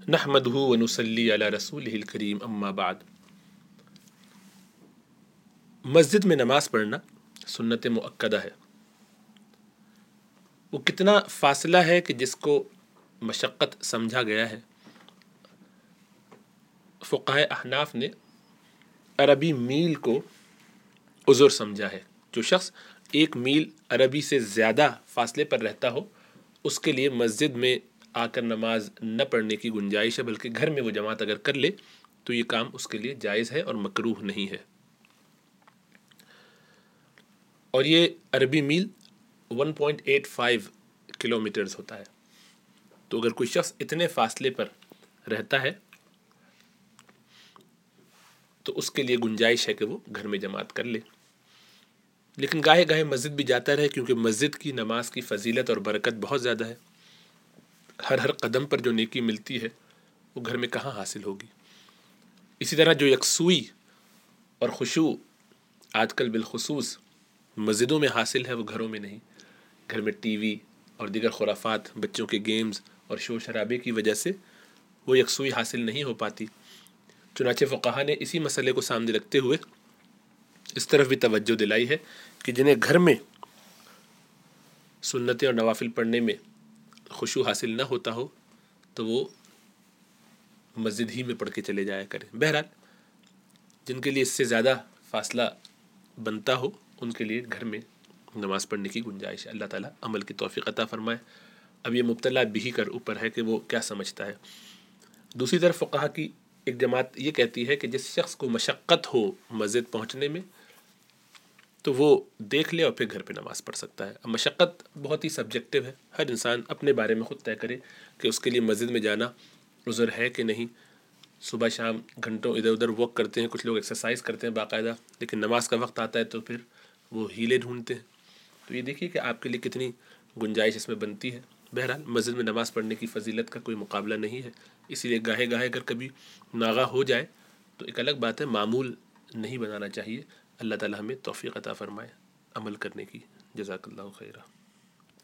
نحمدہ ونصلی علی رسولہ الکریم اما بعد۔ مسجد میں نماز پڑھنا سنت مؤکدہ ہے۔ وہ کتنا فاصلہ ہے کہ جس کو مشقت سمجھا گیا ہے؟ فقہائے احناف نے عربی میل کو عذر سمجھا ہے۔ جو شخص 1 میل عربی سے زیادہ فاصلے پر رہتا ہو اس کے لیے مسجد میں آ کر نماز نہ پڑھنے کی گنجائش ہے، بلکہ گھر میں وہ جماعت اگر کر لے تو یہ کام اس کے لیے جائز ہے اور مکروہ نہیں ہے۔ اور یہ عربی میل 1.85 کلومیٹرز ہوتا ہے۔ تو اگر کوئی شخص اتنے فاصلے پر رہتا ہے تو اس کے لیے گنجائش ہے کہ وہ گھر میں جماعت کر لے، لیکن گاہے گاہے مسجد بھی جاتا رہے، کیونکہ مسجد کی نماز کی فضیلت اور برکت بہت زیادہ ہے۔ ہر قدم پر جو نیکی ملتی ہے وہ گھر میں کہاں حاصل ہوگی۔ اسی طرح جو یکسوئی اور خشوع آج کل بالخصوص مسجدوں میں حاصل ہے وہ گھروں میں نہیں۔ گھر میں ٹی وی اور دیگر خرافات، بچوں کے گیمز اور شور شرابے کی وجہ سے وہ یکسوئی حاصل نہیں ہو پاتی۔ چنانچہ فقہا نے اسی مسئلے کو سامنے رکھتے ہوئے اس طرف بھی توجہ دلائی ہے کہ جنہیں گھر میں سنتیں اور نوافل پڑھنے میں خشوع حاصل نہ ہوتا ہو تو وہ مسجد ہی میں پڑھ کے چلے جایا کریں۔ بہرحال جن کے لیے اس سے زیادہ فاصلہ بنتا ہو ان کے لیے گھر میں نماز پڑھنے کی گنجائش ہے۔ اللہ تعالیٰ عمل کی توفیق عطا فرمائے۔ اب یہ مبتلا بھی کر اوپر ہے کہ وہ کیا سمجھتا ہے۔ دوسری طرف فقہا کی ایک جماعت یہ کہتی ہے کہ جس شخص کو مشقت ہو مسجد پہنچنے میں تو وہ دیکھ لے اور پھر گھر پہ نماز پڑھ سکتا ہے۔ اب مشقت بہت ہی سبجیکٹو ہے، ہر انسان اپنے بارے میں خود طے کرے کہ اس کے لیے مسجد میں جانا عذر ہے کہ نہیں۔ صبح شام گھنٹوں ادھر ادھر واک کرتے ہیں، کچھ لوگ ایکسرسائز کرتے ہیں باقاعدہ، لیکن نماز کا وقت آتا ہے تو پھر وہ ہیلے ڈھونڈتے ہیں۔ تو یہ دیکھیے کہ آپ کے لیے کتنی گنجائش اس میں بنتی ہے۔ بہرحال مسجد میں نماز پڑھنے کی فضیلت کا کوئی مقابلہ نہیں ہے، اسی لیے گاہے گاہے اگر کبھی ناغہ ہو جائے تو ایک الگ بات ہے، معمول نہیں بنانا چاہیے۔ اللہ تعالیٰ ہمیں توفیق عطا فرمائے عمل کرنے کی۔ جزاک اللہ خیرہ۔